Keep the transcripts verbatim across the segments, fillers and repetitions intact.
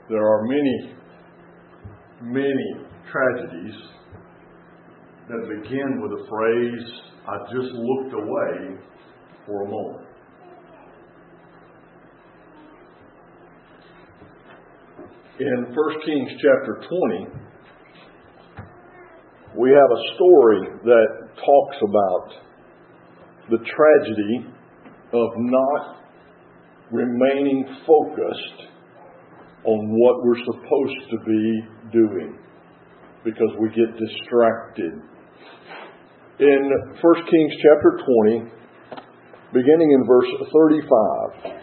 There are many, many tragedies that begin with the phrase, "I just looked away for a moment." In First Kings chapter twenty, we have a story that talks about the tragedy of not remaining focused on what we're supposed to be doing because we get distracted. In First Kings chapter twenty, beginning in verse thirty-five.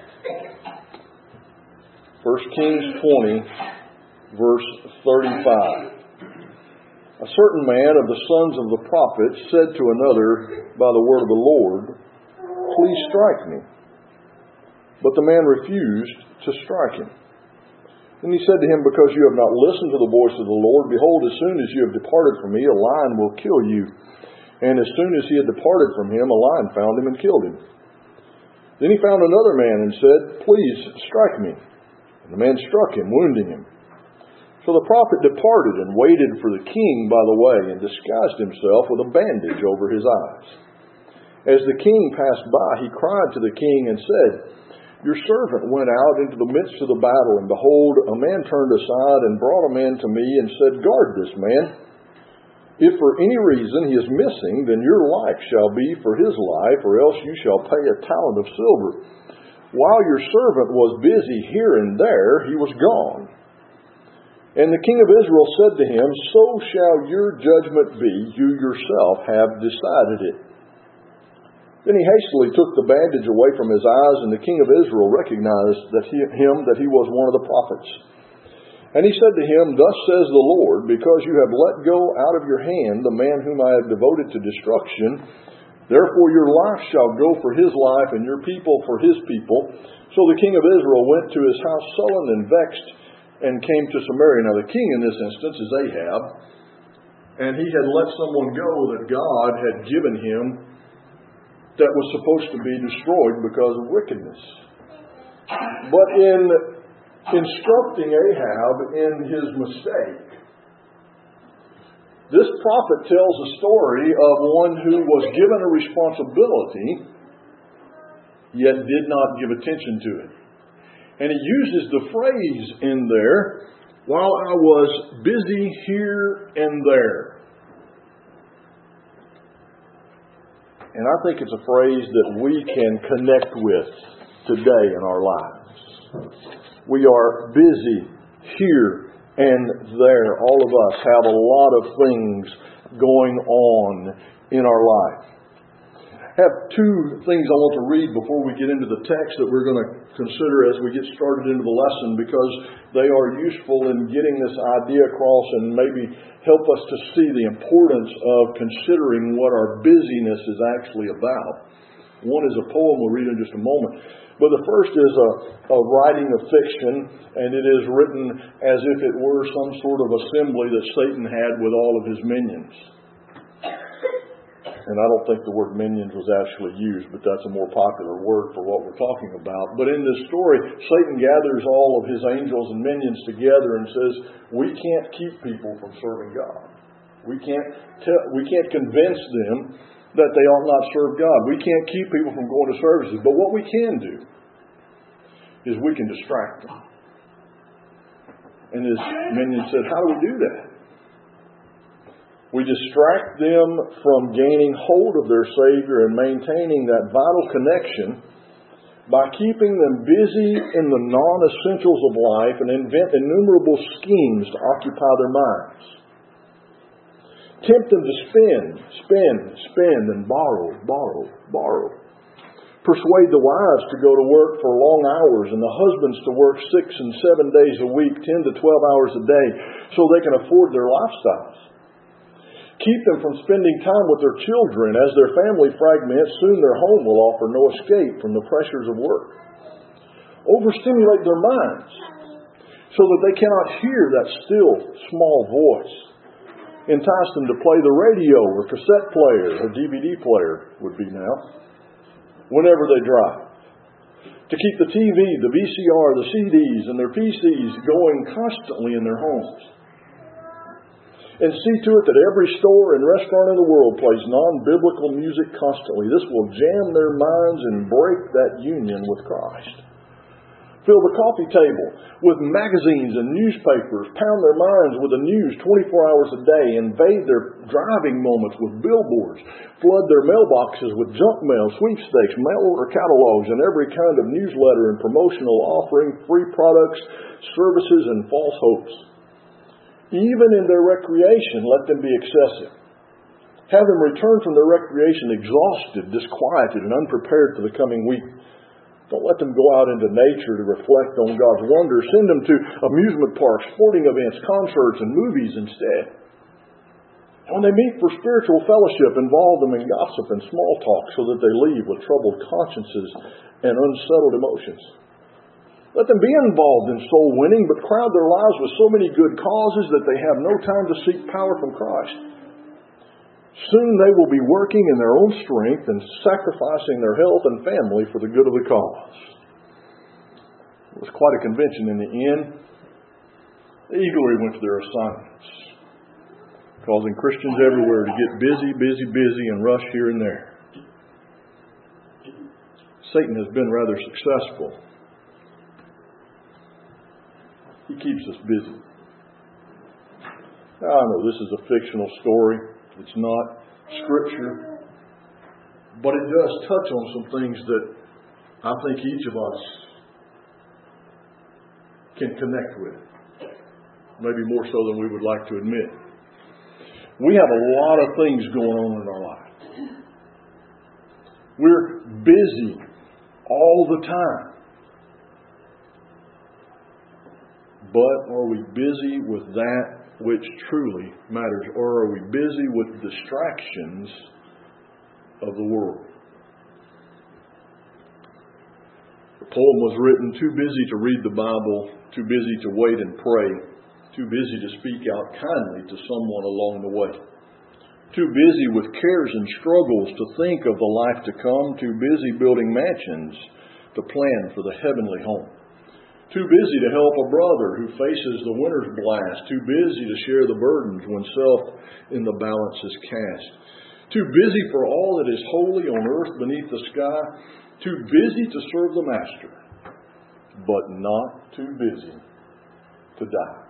First Kings twenty, verse thirty-five. A certain man of the sons of the prophets said to another by the word of the Lord, "Please strike me." But the man refused to strike him. And he said to him, "Because you have not listened to the voice of the Lord, behold, as soon as you have departed from me, a lion will kill you." And as soon as he had departed from him, a lion found him and killed him. Then he found another man and said, "Please strike me." And the man struck him, wounding him. So the prophet departed and waited for the king by the way, and disguised himself with a bandage over his eyes. As the king passed by, he cried to the king and said, "Your servant went out into the midst of the battle, and behold, a man turned aside and brought a man to me and said, 'Guard this man. If for any reason he is missing, then your life shall be for his life, or else you shall pay a talent of silver.' While your servant was busy here and there, he was gone. And the king of Israel said to him, 'So shall your judgment be. You yourself have decided it.' Then he hastily took the bandage away from his eyes, and the king of Israel recognized that he, him that he was one of the prophets. And he said to him, 'Thus says the Lord, because you have let go out of your hand the man whom I have devoted to destruction, therefore your life shall go for his life, and your people for his people.' So the king of Israel went to his house sullen and vexed, and came to Samaria." Now the king in this instance is Ahab, and he had let someone go that God had given him that was supposed to be destroyed because of wickedness. But in instructing Ahab in his mistake, this prophet tells a story of one who was given a responsibility, yet did not give attention to it. And he uses the phrase in there, "while I was busy here and there." And I think it's a phrase that we can connect with today in our lives. We are busy here and there. All of us have a lot of things going on in our life. I have two things I want to read before we get into the text that we're going to consider as we get started into the lesson, because they are useful in getting this idea across and maybe help us to see the importance of considering what our busyness is actually about. One is a poem we'll read in just a moment. But the first is a, a writing of fiction, and it is written as if it were some sort of assembly that Satan had with all of his minions. And I don't think the word minions was actually used, but that's a more popular word for what we're talking about. But in this story, Satan gathers all of his angels and minions together and says, we can't keep people from serving God. We can't tell, we can't convince them that they ought not serve God. We can't keep people from going to services. But what we can do is we can distract them. And his minions said, how do we do that? We distract them from gaining hold of their Savior and maintaining that vital connection by keeping them busy in the non-essentials of life and invent innumerable schemes to occupy their minds. Tempt them to spend, spend, spend, and borrow, borrow, borrow. Persuade the wives to go to work for long hours and the husbands to work six and seven days a week, ten to twelve hours a day, so they can afford their lifestyles. Keep them from spending time with their children. As their family fragments, soon their home will offer no escape from the pressures of work. Overstimulate their minds so that they cannot hear that still, small voice. Entice them to play the radio or cassette player or D V D player would be now, whenever they drive. to keep the T V, the V C R, the C Ds, and their P Cs going constantly in their homes. And see to it that every store and restaurant in the world plays non-biblical music constantly. This will jam their minds and break that union with Christ. Fill the coffee table with magazines and newspapers, pound their minds with the news twenty-four hours a day, invade their driving moments with billboards, flood their mailboxes with junk mail, sweepstakes, mail order catalogs, and every kind of newsletter and promotional offering, free products, services, and false hopes. Even in their recreation, let them be excessive. Have them return from their recreation exhausted, disquieted, and unprepared for the coming week. Don't let them go out into nature to reflect on God's wonder. Send them to amusement parks, sporting events, concerts, and movies instead. And when they meet for spiritual fellowship, involve them in gossip and small talk so that they leave with troubled consciences and unsettled emotions. Let them be involved in soul winning, but crowd their lives with so many good causes that they have no time to seek power from Christ. Soon they will be working in their own strength and sacrificing their health and family for the good of the cause. It was quite a convention in the end. They eagerly went to their assignments, causing Christians everywhere to get busy, busy, busy, and rush here and there. Satan has been rather successful. He keeps us busy. Now, I know this is a fictional story. It's not Scripture. But it does touch on some things that I think each of us can connect with. Maybe more so than we would like to admit. We have a lot of things going on in our life. We're busy all the time. But are we busy with that which truly matters? Or are we busy with distractions of the world? The poem was written too busy to read the Bible, too busy to wait and pray, too busy to speak out kindly to someone along the way, too busy with cares and struggles to think of the life to come, too busy building mansions to plan for the heavenly home. Too busy to help a brother who faces the winter's blast. Too busy to share the burdens when self in the balance is cast. Too busy for all that is holy on earth beneath the sky. Too busy to serve the Master, but not too busy to die.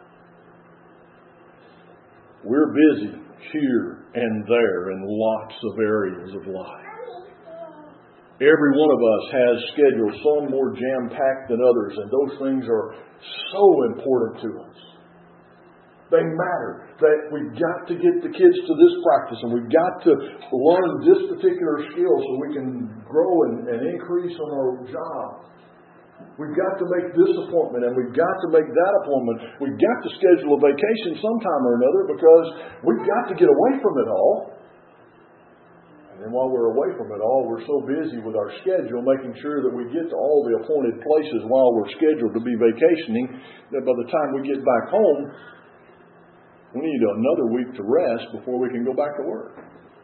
We're busy here and there in lots of areas of life. Every one of us has schedules, some more jam-packed than others, and those things are so important to us. They matter. That we've got to get the kids to this practice, and we've got to learn this particular skill so we can grow and, and increase on our job. We've got to make this appointment, and we've got to make that appointment. We've got to schedule a vacation sometime or another because we've got to get away from it all. And while we're away from it all, we're so busy with our schedule, making sure that we get to all the appointed places while we're scheduled to be vacationing, that by the time we get back home, we need another week to rest before we can go back to work.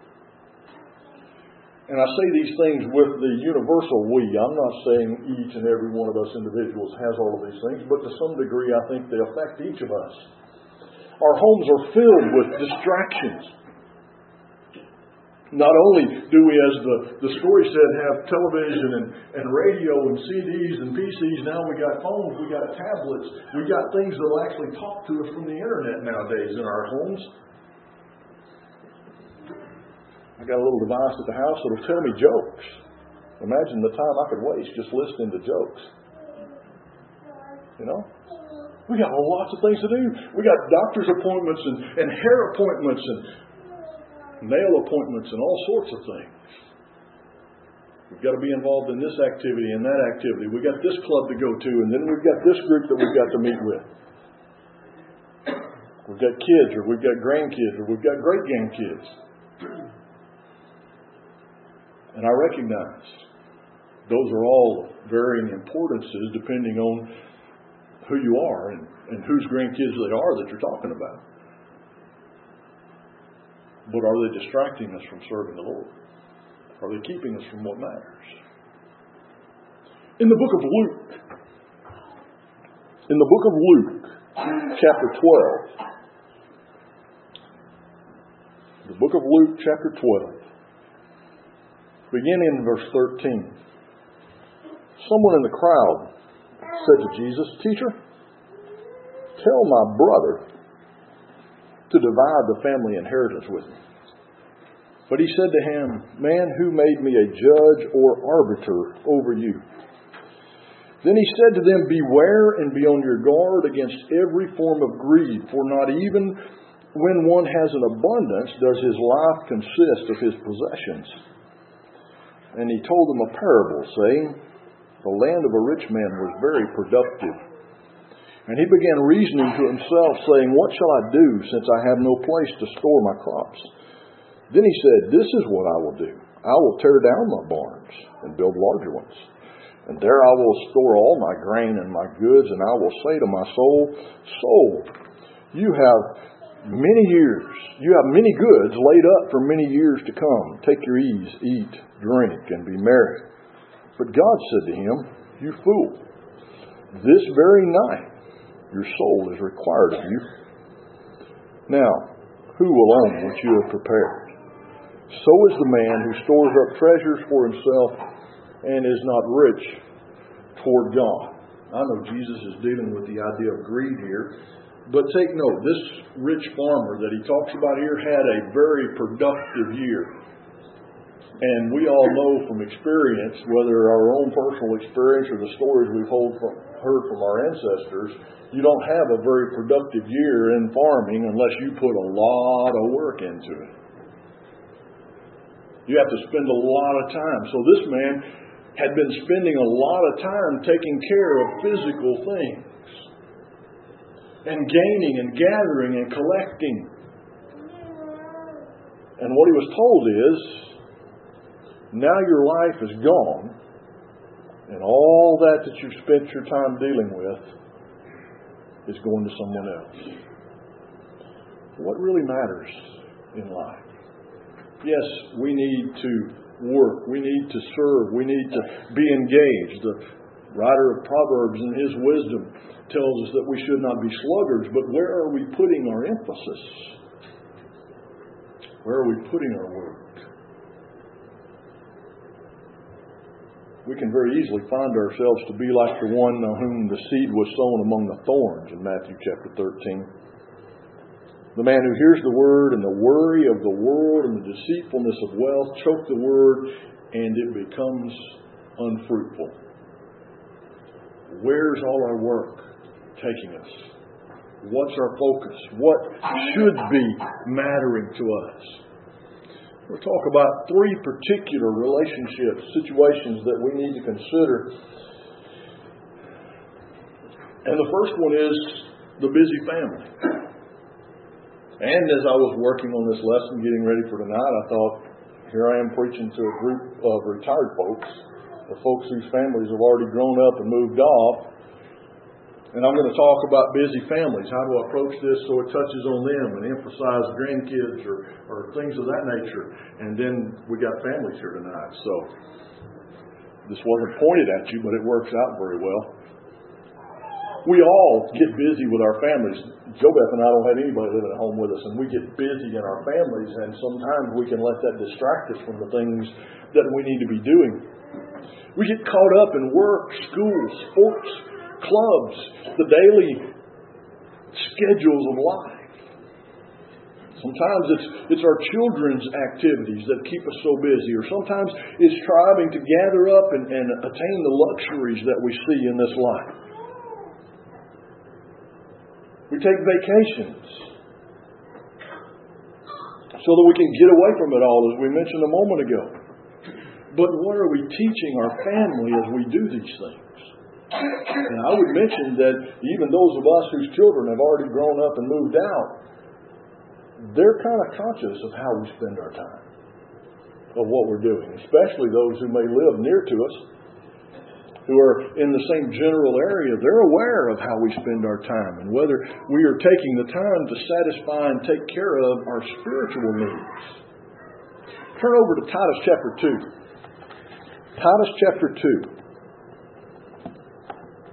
And I say these things with the universal we. I'm not saying each and every one of us individuals has all of these things, but to some degree I think they affect each of us. Our homes are filled with distractions. Not only do we, as the, the story said, have television and, and radio and C Ds and P Cs, now we got phones, we got tablets, we got things that will actually talk to us from the internet nowadays in our homes. I got a little device at the house that will tell me jokes. Imagine the time I could waste just listening to jokes. You know? We got lots of things to do. We got doctor's appointments and, and hair appointments and nail appointments and all sorts of things. We've got to be involved in this activity and that activity. We've got this club to go to, and then we've got this group that we've got to meet with. We've got kids, or we've got grandkids, or we've got great-grandkids. And I recognize those are all varying importances depending on who you are and, and whose grandkids they are that you're talking about. But are they distracting us from serving the Lord? Are they keeping us from what matters? In the book of Luke, in the book of Luke, chapter twelve, the book of Luke, chapter twelve, beginning in verse thirteen, someone in the crowd said to Jesus, "Teacher, tell my brother to divide the family inheritance with me." But he said to him, "Man, who made me a judge or arbiter over you?" Then he said to them, "Beware and be on your guard against every form of greed, for not even when one has an abundance does his life consist of his possessions." And he told them a parable, saying, "The land of a rich man was very productive. And he began reasoning to himself, saying, What shall I do, since I have no place to store my crops? Then he said, This is what I will do. I will tear down my barns and build larger ones. And there I will store all my grain and my goods, and I will say to my soul, Soul, you have many years, you have many goods laid up for many years to come. Take your ease, eat, drink, and be merry. But God said to him, You fool, this very night your soul is required of you. Now, who will own what you have prepared? So is the man who stores up treasures for himself and is not rich toward God." I know Jesus is dealing with the idea of greed here, but take note, this rich farmer that he talks about here had a very productive year. And we all know from experience, whether our own personal experience or the stories we've heard from our ancestors, you don't have a very productive year in farming unless you put a lot of work into it. You have to spend a lot of time. So this man had been spending a lot of time taking care of physical things and gaining and gathering and collecting. And what he was told is, now your life is gone, and all that that you've spent your time dealing with is going to someone else. What really matters in life? Yes, we need to work. We need to serve. We need to be engaged. The writer of Proverbs in his wisdom tells us that we should not be sluggards, but where are we putting our emphasis? Where are we putting our work? We can very easily find ourselves to be like the one on whom the seed was sown among the thorns in Matthew chapter thirteen. The man who hears the word and the worry of the world and the deceitfulness of wealth choke the word and it becomes unfruitful. Where's all our work taking us? What's our focus? What should be mattering to us? We'll talk about three particular relationships, situations that we need to consider. And the first one is the busy family. And as I was working on this lesson, getting ready for tonight, I thought, here I am preaching to a group of retired folks, the folks whose families have already grown up and moved off. And I'm going to talk about busy families, how to approach this so it touches on them and emphasize grandkids or, or things of that nature. And then we got families here tonight. So this wasn't pointed at you, but it works out very well. We all get busy with our families. Joe Beth and I don't have anybody living at home with us, and we get busy in our families, and sometimes we can let that distract us from the things that we need to be doing. We get caught up in work, school, sports, clubs, the daily schedules of life. Sometimes it's it's our children's activities that keep us so busy, or sometimes it's striving to gather up and, and attain the luxuries that we see in this life. We take vacations so that we can get away from it all, as we mentioned a moment ago. But what are we teaching our family as we do these things? And I would mention that even those of us whose children have already grown up and moved out, they're kind of conscious of how we spend our time, of what we're doing, especially those who may live near to us, who are in the same general area. They're aware of how we spend our time and whether we are taking the time to satisfy and take care of our spiritual needs. Turn over to Titus chapter two. Titus chapter two.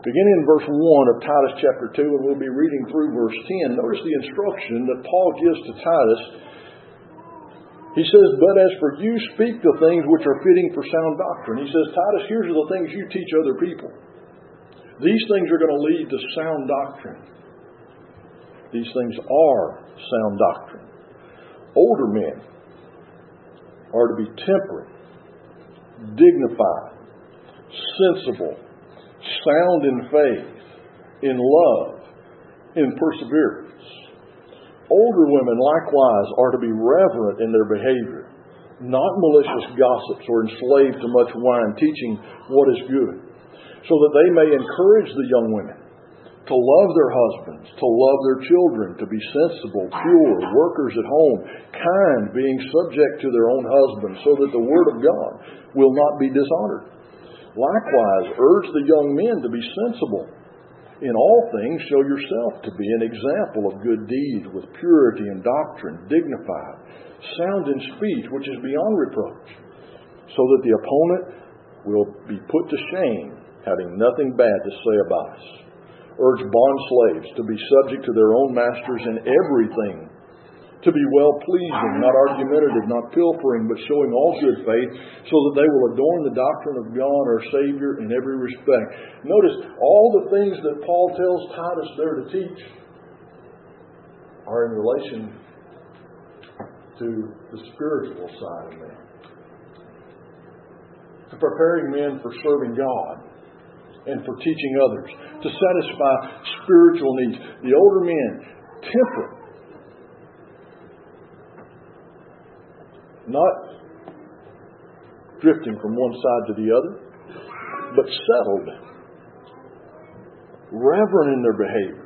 Beginning in verse one of Titus chapter two, and we'll be reading through verse ten, notice the instruction that Paul gives to Titus. He says, "But as for you, speak the things which are fitting for sound doctrine." He says, Titus, here's the things you teach other people. These things are going to lead to sound doctrine. These things are sound doctrine. Older men are to be temperate, dignified, sensible, sound in faith, in love, in perseverance. Older women likewise are to be reverent in their behavior, not malicious gossips or enslaved to much wine, teaching what is good, so that they may encourage the young women to love their husbands, to love their children, to be sensible, pure, workers at home, kind, being subject to their own husbands, so that the word of God will not be dishonored. Likewise, urge the young men to be sensible. In all things, show yourself to be an example of good deeds, with purity and doctrine, dignified, sound in speech, which is beyond reproach, so that the opponent will be put to shame, having nothing bad to say about us. Urge bond slaves to be subject to their own masters in everything, to be well-pleasing, not argumentative, not pilfering, but showing all good faith, so that they will adorn the doctrine of God our Savior in every respect. Notice, all the things that Paul tells Titus there to teach are in relation to the spiritual side of men. To preparing men for serving God and for teaching others, to satisfy spiritual needs. The older men, temperate, not drifting from one side to the other, but settled, reverent in their behavior,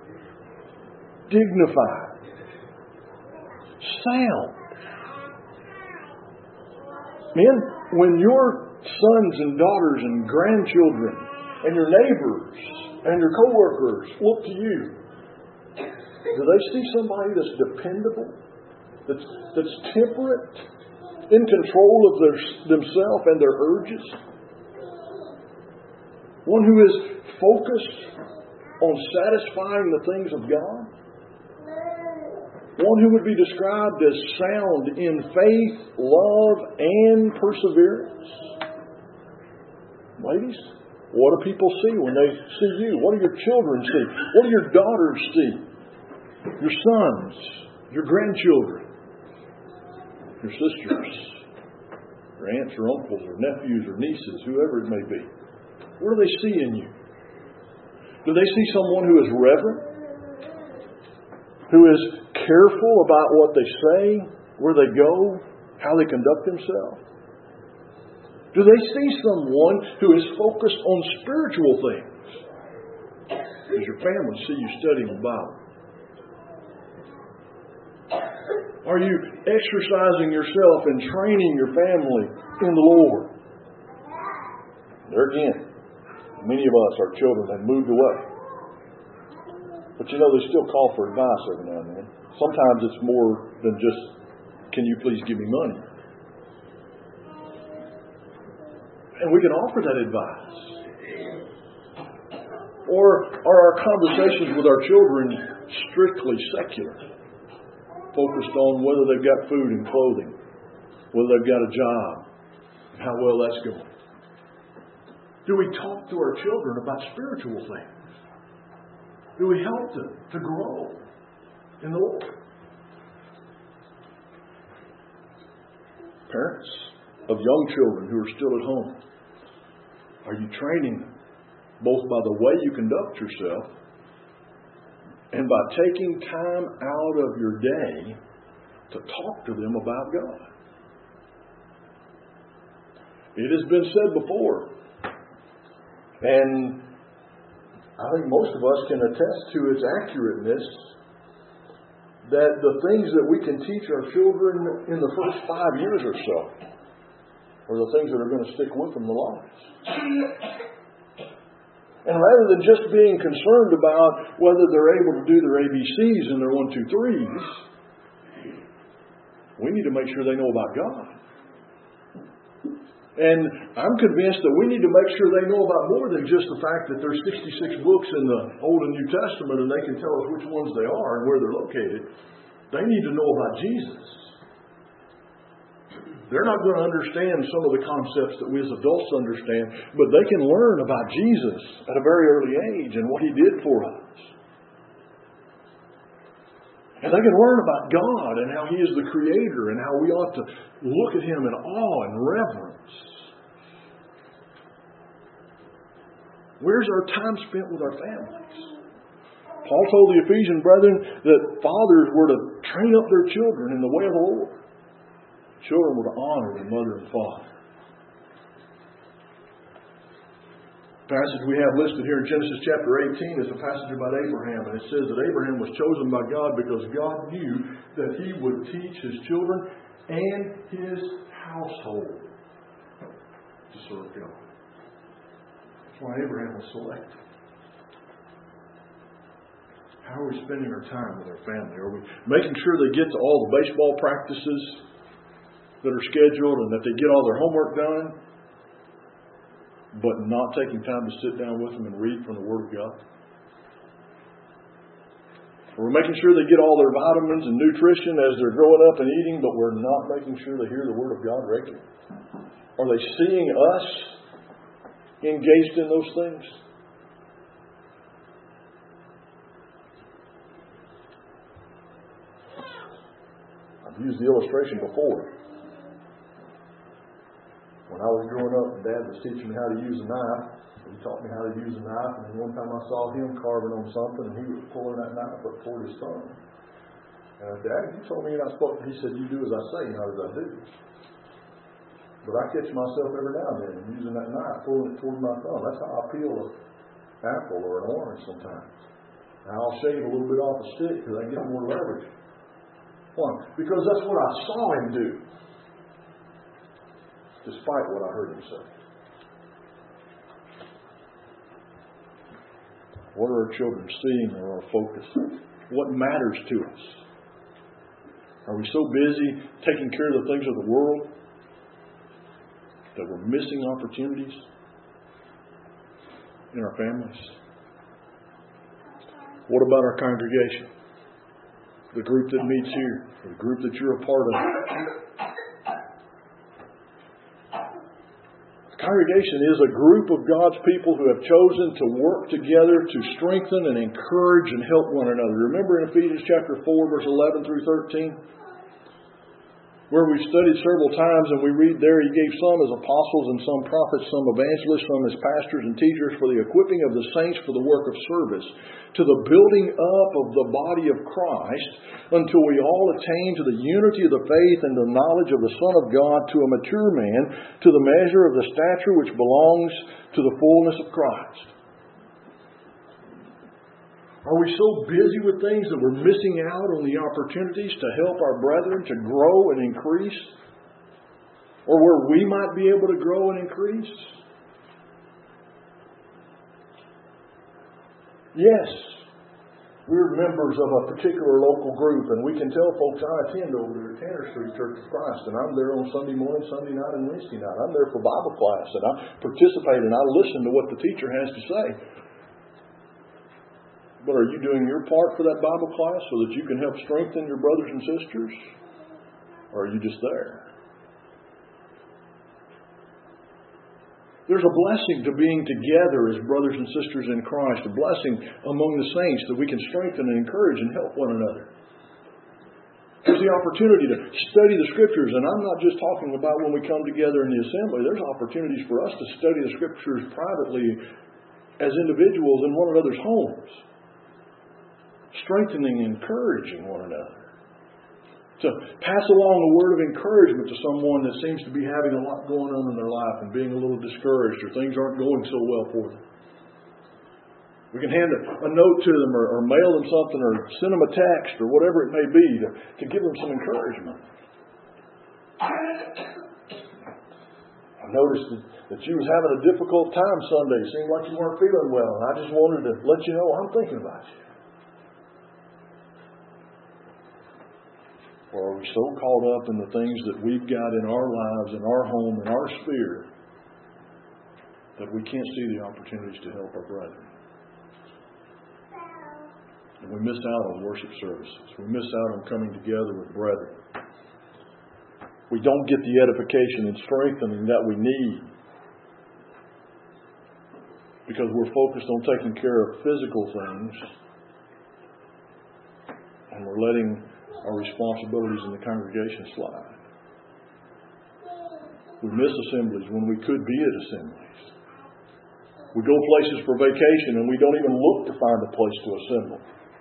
dignified, sound. Men, when your sons and daughters and grandchildren and your neighbors and your co-workers look to you, do they see somebody that's dependable, that's, that's temperate, in control of their, themselves and their urges? One who is focused on satisfying the things of God? One who would be described as sound in faith, love, and perseverance? Ladies, what do people see when they see you? What do your children see? What do your daughters see? Your sons, your grandchildren, your sisters, your aunts or uncles or nephews or nieces, whoever it may be. What do they see in you? Do they see someone who is reverent? Who is careful about what they say, where they go, how they conduct themselves? Do they see someone who is focused on spiritual things? Does your family see you studying the Bible? Are you exercising yourself and training your family in the Lord? There again, many of us, our children, have moved away. But you know, they still call for advice every now and then. Sometimes it's more than just, "Can you please give me money?" And we can offer that advice. Or are our conversations with our children strictly secular? Focused on whether they've got food and clothing, whether they've got a job, and how well that's going. Do we talk to our children about spiritual things? Do we help them to grow in the Lord? Parents of young children who are still at home, are you training them both by the way you conduct yourself and by taking time out of your day to talk to them about God? It has been said before, and I think most of us can attest to its accurateness, that the things that we can teach our children in the first five years or so are the things that are going to stick with them the longest. And rather than just being concerned about whether they're able to do their A B Cs and their one, two, threes, we need to make sure they know about God. And I'm convinced that we need to make sure they know about more than just the fact that there's sixty-six books in the Old and New Testament and they can tell us which ones they are and where they're located. They need to know about Jesus. They're not going to understand some of the concepts that we as adults understand, but they can learn about Jesus at a very early age and what He did for us. And they can learn about God and how He is the Creator and how we ought to look at Him in awe and reverence. Where's our time spent with our families? Paul told the Ephesian brethren that fathers were to train up their children in the way of the Lord. Children were to honor their mother and father. The passage we have listed here in Genesis chapter eighteen is a passage about Abraham. And it says that Abraham was chosen by God because God knew that he would teach his children and his household to serve God. That's why Abraham was selected. How are we spending our time with our family? Are we making sure they get to all the baseball practices that are scheduled and that they get all their homework done, but not taking time to sit down with them and read from the Word of God? We're making sure they get all their vitamins and nutrition as they're growing up and eating, but we're not making sure they hear the Word of God regularly. Are they seeing us engaged in those things? I've used the illustration before. When I was growing up, and Dad was teaching me how to use a knife. He taught me how to use a knife, and then one time I saw him carving on something, and he was pulling that knife up toward his thumb. And I said, Dad, you told me you're not supposed to. He said, you do as I say, not as I do. But I catch myself every now and then using that knife, pulling it toward my thumb. That's how I peel an apple or an orange sometimes. And I'll shave a little bit off the stick because I get more leverage. Why? Because that's what I saw him do, despite what I heard him say. What are our children seeing or our focus? What matters to us? Are we so busy taking care of the things of the world that we're missing opportunities in our families? What about our congregation? The group that meets here, the group that you're a part of. Congregation is a group of God's people who have chosen to work together to strengthen and encourage and help one another. Remember in Ephesians chapter four, verse eleven through thirteen? Where we studied several times, and we read there, He gave some as apostles and some prophets, some evangelists, some as pastors and teachers for the equipping of the saints for the work of service, to the building up of the body of Christ, until we all attain to the unity of the faith and the knowledge of the Son of God, to a mature man, to the measure of the stature which belongs to the fullness of Christ. Are we so busy with things that we're missing out on the opportunities to help our brethren to grow and increase? Or where we might be able to grow and increase? Yes, we're members of a particular local group, and we can tell folks, I attend over there at Tanner Street Church of Christ, and I'm there on Sunday morning, Sunday night, and Wednesday night. I'm there for Bible class, and I participate and I listen to what the teacher has to say. But are you doing your part for that Bible class so that you can help strengthen your brothers and sisters? Or are you just there? There's a blessing to being together as brothers and sisters in Christ, a blessing among the saints that we can strengthen and encourage and help one another. There's the opportunity to study the Scriptures, and I'm not just talking about when we come together in the assembly. There's opportunities for us to study the Scriptures privately as individuals in one another's homes. Strengthening and encouraging one another. To pass along a word of encouragement to someone that seems to be having a lot going on in their life and being a little discouraged, or things aren't going so well for them. We can hand a, a note to them, or, or mail them something, or send them a text, or whatever it may be, to, to give them some encouragement. I noticed that, that you was having a difficult time Sunday. It seemed like you weren't feeling well, and I just wanted to let you know I'm thinking about you. Or are we so caught up in the things that we've got in our lives, in our home, in our sphere, that we can't see the opportunities to help our brethren? And we miss out on worship services. We miss out on coming together with brethren. We don't get the edification and strengthening that we need because we're focused on taking care of physical things and we're letting our responsibilities in the congregation slide. We miss assemblies when we could be at assemblies. We go places for vacation and we don't even look to find a place to assemble.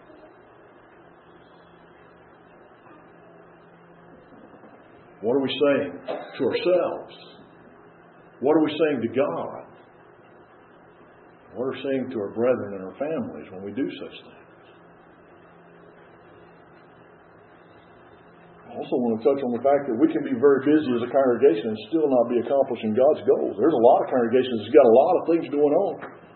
What are we saying to ourselves? What are we saying to God? What are we saying to our brethren and our families when we do such things? I also want to touch on the fact that we can be very busy as a congregation and still not be accomplishing God's goals. There's a lot of congregations that's got a lot of things going on.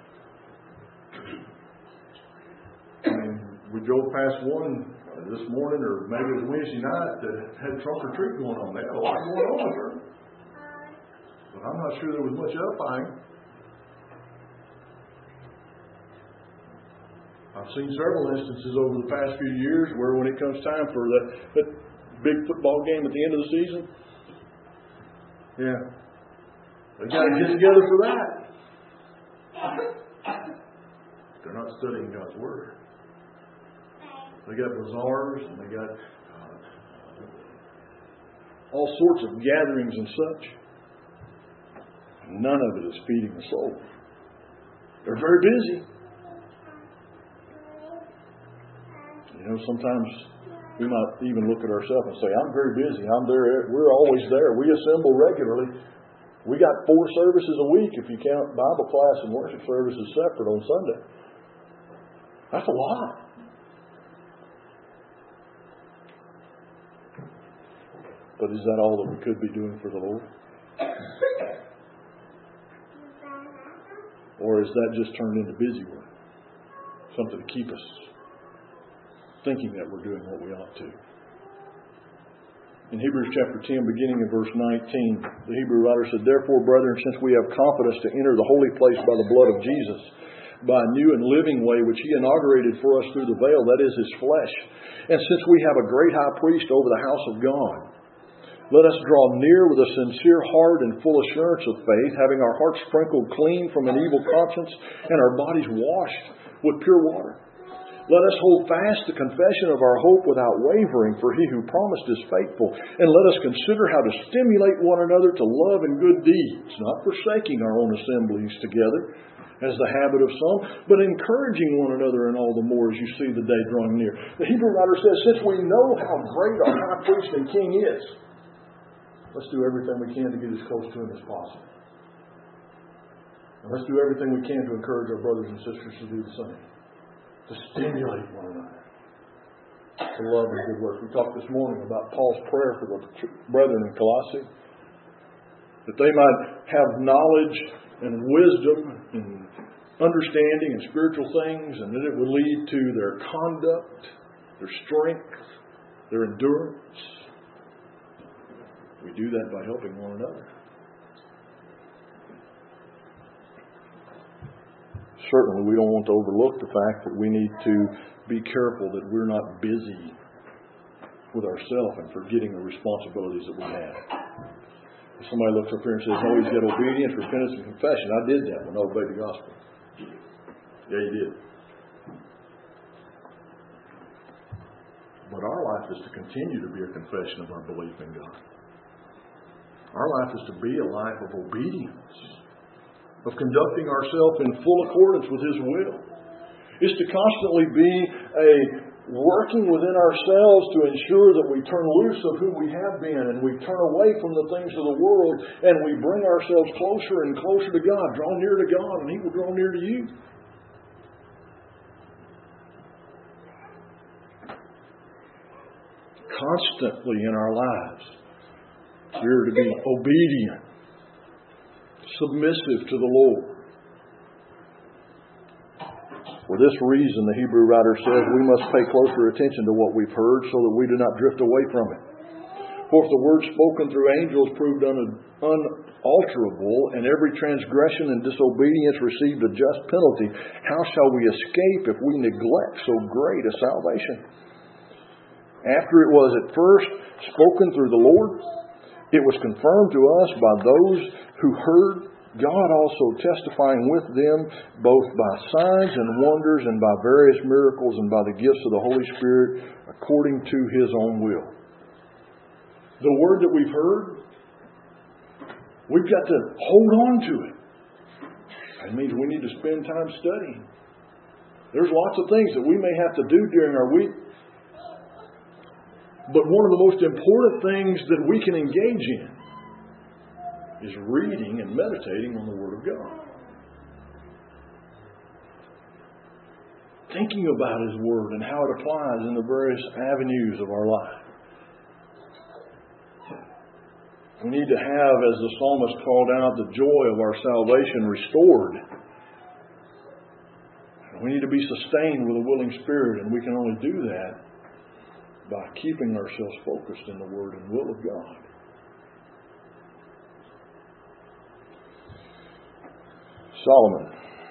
And we drove past one this morning, or maybe it was Wednesday night, that had trunk or treat going on. They had a lot going on there. But I'm not sure there was much edifying. I've seen several instances over the past few years where when it comes time for that, that big football game at the end of the season, yeah, they got to get together for that. They're not studying God's Word. They got bazaars and they got uh, all sorts of gatherings and such. None of it is feeding the soul. They're very busy. You know, sometimes we might even look at ourselves and say, I'm very busy. I'm there. We're always there. We assemble regularly. We got four services a week if you count Bible class and worship services separate on Sunday. That's a lot. But is that all that we could be doing for the Lord? Or is that just turned into busy work? Something to keep us thinking that we're doing what we ought to. In Hebrews chapter ten, beginning in verse nineteen, the Hebrew writer said, Therefore, brethren, since we have confidence to enter the holy place by the blood of Jesus, by a new and living way which He inaugurated for us through the veil, that is His flesh, and since we have a great high priest over the house of God, let us draw near with a sincere heart and full assurance of faith, having our hearts sprinkled clean from an evil conscience and our bodies washed with pure water. Let us hold fast the confession of our hope without wavering, for He who promised is faithful. And let us consider how to stimulate one another to love and good deeds, not forsaking our own assemblies together, as the habit of some, but encouraging one another, and all the more as you see the day drawing near. The Hebrew writer says, since we know how great our high priest and king is, let's do everything we can to get as close to Him as possible. And let's do everything we can to encourage our brothers and sisters to do the same. To stimulate one another to love and good works. We talked this morning about Paul's prayer for the brethren in Colossae, that they might have knowledge and wisdom and understanding and spiritual things, and that it would lead to their conduct, their strength, their endurance. We do that by helping one another. Certainly, we don't want to overlook the fact that we need to be careful that we're not busy with ourselves and forgetting the responsibilities that we have. If somebody looks up here and says, no, he's got obedience, repentance, and confession. I did that when I obeyed the gospel. Yeah, you did. But our life is to continue to be a confession of our belief in God. Our life is to be a life of obedience, of conducting ourselves in full accordance with His will. It's to constantly be a working within ourselves to ensure that we turn loose of who we have been and we turn away from the things of the world and we bring ourselves closer and closer to God. Draw near to God and He will draw near to you. Constantly in our lives, we are to be obedient, submissive to the Lord. For this reason, the Hebrew writer says, we must pay closer attention to what we've heard so that we do not drift away from it. For if the word spoken through angels proved un- unalterable, and every transgression and disobedience received a just penalty, how shall we escape if we neglect so great a salvation? After it was at first spoken through the Lord, it was confirmed to us by those who heard, God also testifying with them, both by signs and wonders and by various miracles and by the gifts of the Holy Spirit, according to His own will. The word that we've heard, we've got to hold on to it. That means we need to spend time studying. There's lots of things that we may have to do during our week. But one of the most important things that we can engage in is reading and meditating on the Word of God. Thinking about His Word and how it applies in the various avenues of our life. We need to have, as the psalmist called out, the joy of our salvation restored. We need to be sustained with a willing spirit, and we can only do that by keeping ourselves focused in the Word and will of God. Solomon,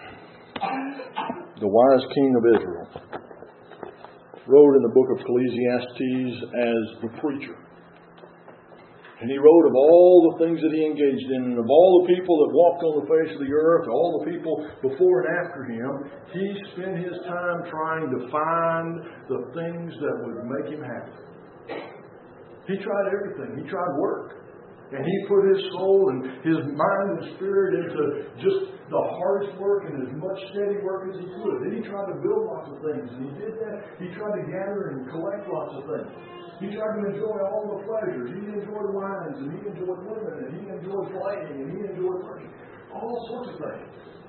the wise king of Israel, wrote in the book of Ecclesiastes as the preacher. And he wrote of all the things that he engaged in, and of all the people that walked on the face of the earth, all the people before and after him. He spent his time trying to find the things that would make him happy. He tried everything. He tried work. And he put his soul and his mind and spirit into just the hardest work and as much steady work as he could. Then he tried to build lots of things, and he did that. He tried to gather and collect lots of things. He tried to enjoy all the pleasures. He enjoyed wines, and he enjoyed women, and he enjoyed playing, and he enjoyed working. All sorts of things.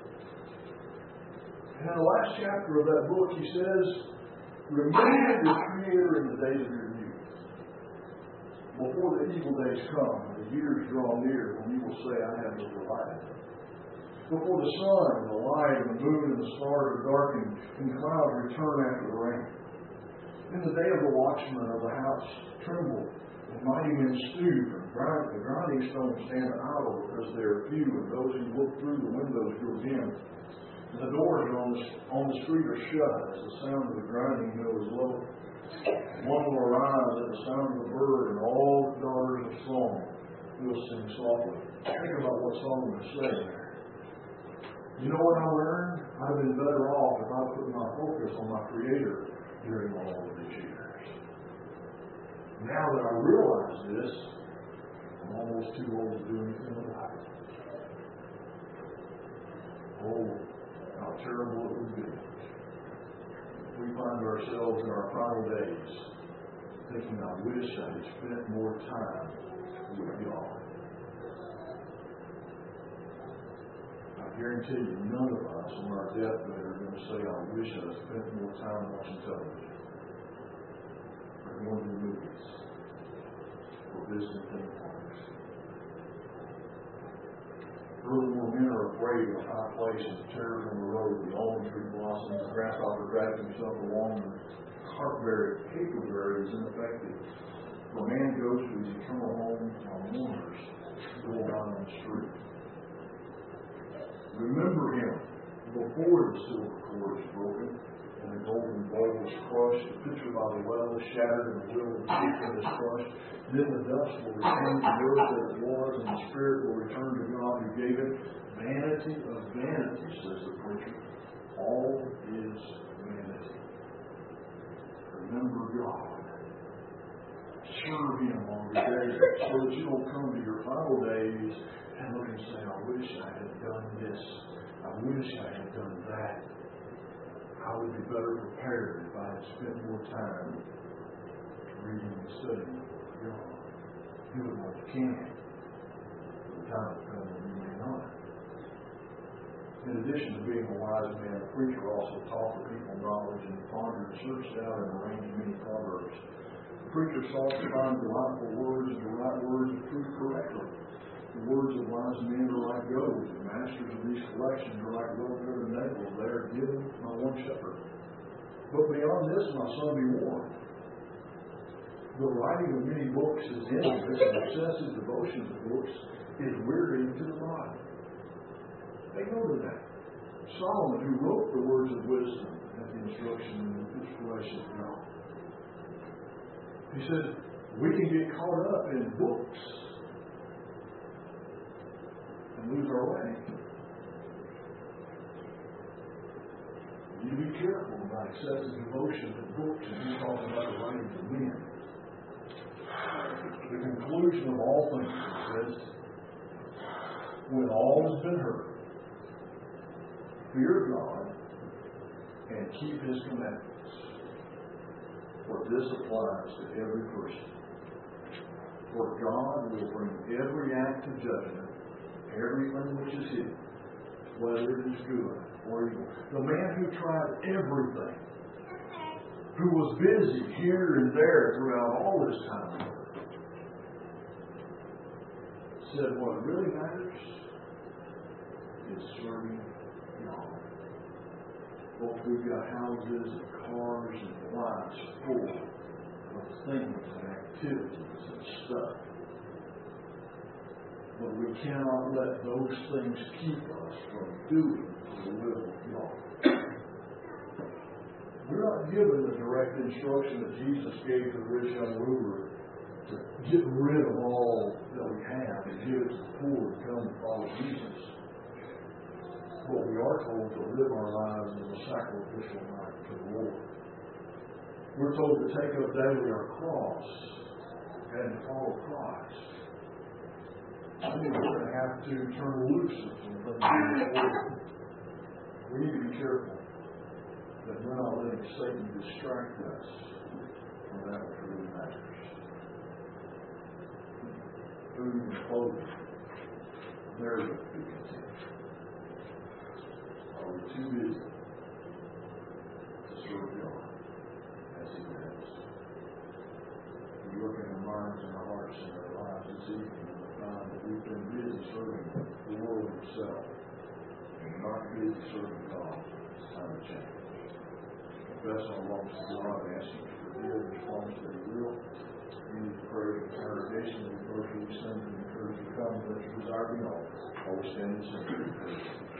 And in the last chapter of that book, he says, remember your Creator in the days of your youth, before the evil days come, and the years draw near, when you will say, I have no delight. Before the sun, and the light, and the moon, and the stars are darkened, and clouds return after the rain. In the day of the watchmen of the house tremble, and mighty men stoop, and grind, the grinding stones stand idle because they are few, and those who look through the windows grow dim. And the doors on the, on the street are shut as the sound of the grinding mill is low. One will arise at the sound of the bird, and all the daughters of song will sing softly. Think about what Solomon is saying there. You know what I learned? I'd have been better off if I put my focus on my Creator during all of these years. Now that I realize this, I'm almost too old to do anything about it. Oh, how terrible it would be if we find ourselves in our final days thinking, I wish I had spent more time with God. I guarantee you, none of us on our deathbed are going to say, I wish I had spent more time watching television, or going to the movies, or visiting theme parks. Furthermore, men are afraid of the high place and the terrors on the road, the almond tree blossoms, the grasshopper drags himself along, and the cartberry, caperberry is ineffective. For a man goes to his eternal home while mourners go around on the street. Remember him before the silver cord is broken and the golden bowl is crushed, the pitcher by the well is shattered, and the wheel of the teacup is crushed. Then the dust will return to the earth that it was, and the spirit will return to God who gave it. Vanity of vanity, says the preacher. All is vanity. Remember God. Serve Him on your days so that you don't come to your final days and look and say, I wish I had done this. I wish I had done that. I would be better prepared if I had spent more time reading and studying God. Doing what you can. The time will come when you may not. In addition to being a wise man, the preacher also taught the people knowledge and pondered, searched out, and arranged many proverbs. The preacher sought to find delightful words and to write words of truth correctly. The words of wise men are like gold. The masters of these collections are like well-driven nails. They are given my one shepherd. But beyond this, my son, be warned. The writing of many books is endless, and excessive devotion to books is wearying to the body. Take note of that. Solomon, who wrote the words of wisdom and the instruction and the inspiration of God, he said, we can get caught up in books and lose our way. You need to be careful about excessive devotion to books and you talking about the writings of men. The conclusion of all things is this: when all has been heard, fear God and keep His commandments. For this applies to every person. For God will bring every act of judgment, everything which is hidden, whether it is good or evil. The man who tried everything, who was busy here and there throughout all this time, said what really matters is serving God. Folks, we've got houses and cars and lives full of things and activities and stuff. But we cannot let those things keep us from doing the will of God. We're not given the direct instruction that Jesus gave to the rich young ruler to get rid of all that we have and give it to the poor and come and follow Jesus. But we are told to live our lives in a sacrificial life to the Lord. We're told to take up daily our cross and follow Christ. I think we're going to have to turn loose of some things. We need to be careful that we're not letting Satan distract us from that which really matters. Food and clothing. There will be content. Are we too busy to serve God as He has? We look in our minds and our hearts and our lives this evening and find that we've been busy serving the world itself and not busy serving God. It's time to change. Confess our wrongs to God, ask Him to forgive, response that He will. We need to pray for congregation, we pray for we send and encourage you to come, let your desire be known. Always stand and sing.